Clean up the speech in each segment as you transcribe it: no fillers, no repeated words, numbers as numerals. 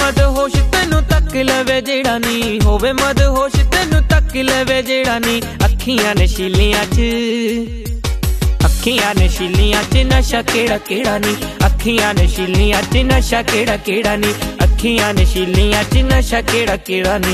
मदहोश तेनू तक लवे जेड़ा नी, होवे मदहोश तेनू तक लवे जेड़ा नी। अखियां नशीलियां च नशा केड़ा केड़ा नी, अखियां नशीलियां च नशा केड़ा केड़ा नी, अखियां नशीलियां च नशा केड़ा केड़ा नी।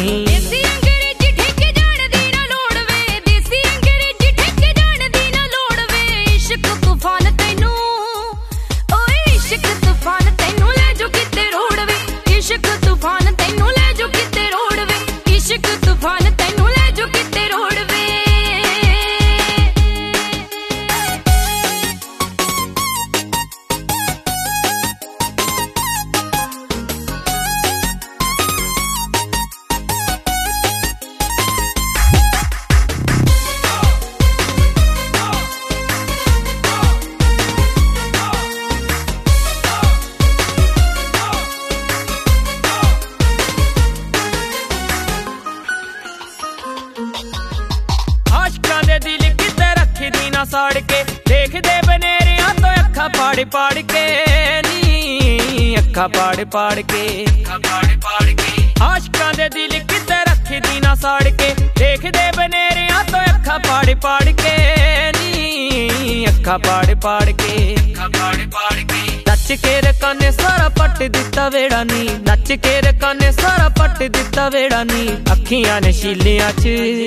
साड़ के देख दे बनेरिया तो अखा पाड़ पाड़ के नी, अखा पाड़ पाड़ के आशकां दे दिल किते रखी दी ना साड़ के। देख दे बनेरिया तो अखा पाड़ पाड़ के नी, अखा पाड़ पाड़ के नच के रकाने सारा पट दिता वेड़ा नी, नच के रकाने सारा पट दिता वेड़ा नी। अखियां नशीलियां च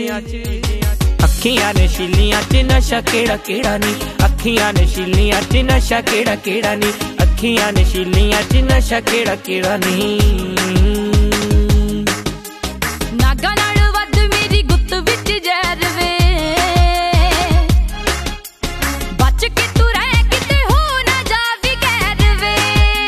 नशा केड़ा केड़ा नी, अखियां नशीलियां च नशा केड़ा केड़ा नी, अखियां नशीलियां च नशा केड़ा केड़ा नी। नागा नाल वध मेरी गुत्त विच जहर वे, बच के तू रह किते हो ना जावी कहर वे।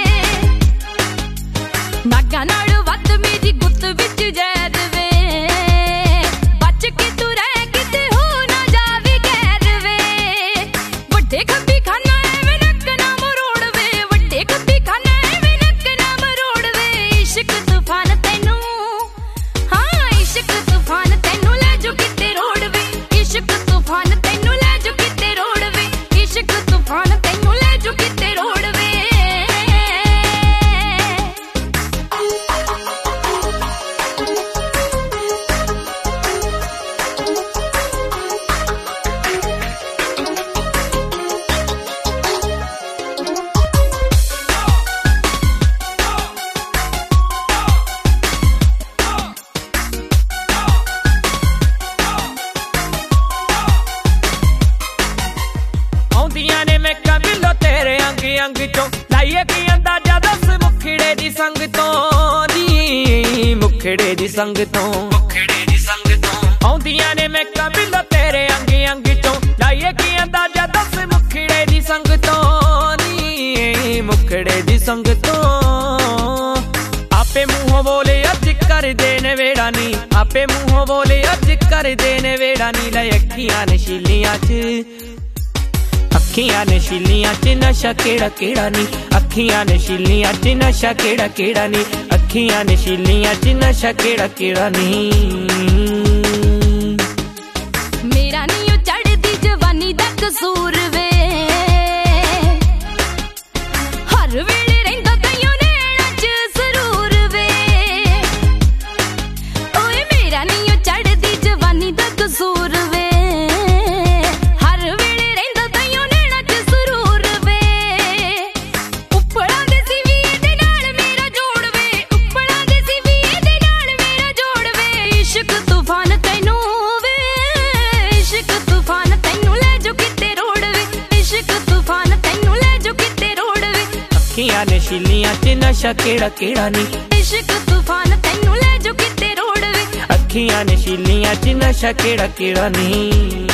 नागा नाल वध मेरी गुत्त विच जहर वे, बच के तू रह किते हो ना जावी कहर वे। वड्डे खब्बी खाना एवें नक ना मरोड़ वे, वड्डे खब्बी खाना एवें नक ना मरोड़ वे। इश्क तूफान तैनू, हाँ इश्क तूफान तैनू ले जो किते रोड़ वे, इश्क तूफान तैनू ले जो किते रोड़ वे, इश्क तूफान तैनू ले जो किते रोड़ वे। आउंदियां ने मेका बिलो तेरे अंग अंग चों, लाइए की अंदाजा दस मुखड़े दी संग तो नी, मुखड़े दी संग तो आउंदियां ने मेका बिलो तेरे अंग अंग चों, लाइए की अंदाजा दस मुखड़े दी संग तो नी, मुखड़े दी संग तो। आपे मुंहों बोले अज कर देने वेड़ा नी, आपे मुंहों बोले अज कर देने वेड़ा नी। लै अखियां नशीलियां च नशा केड़ा केड़ा नी, अखियां नशीलियां च नशा केड़ा केड़ा नी, अखियां नशीलियां च नशा केड़ा केड़ा नी। मेरा नी ओ चढ़दी जवानी दा कसूर वे, हर वेले रहिंदा तैयों नैना च सरूर वे। ओए मेरा नी ओ चढ़दी जवानी दा कसूर वे, हर वेले रहिंदा तैयों नैना च सरूर वे। उपड़ा दे सीवी दे नाल मेरा जोड़ वे, उपड़ा दे सीवी दे नाल मेरा जोड़ वे। इश्क तूफान तैनू वे, इश्क तूफान तैनू ले जो किते रोड़ वे, इश्क तूफान तैनू ले जो किते रोड़ वे। अखियां नशीलियां च नशा केड़ा केड़ा नी, इश्क तूफान तैनू ले जो किते रोड़ वे, अखियां नशीलियां च नशा केड़ा केड़ा नी।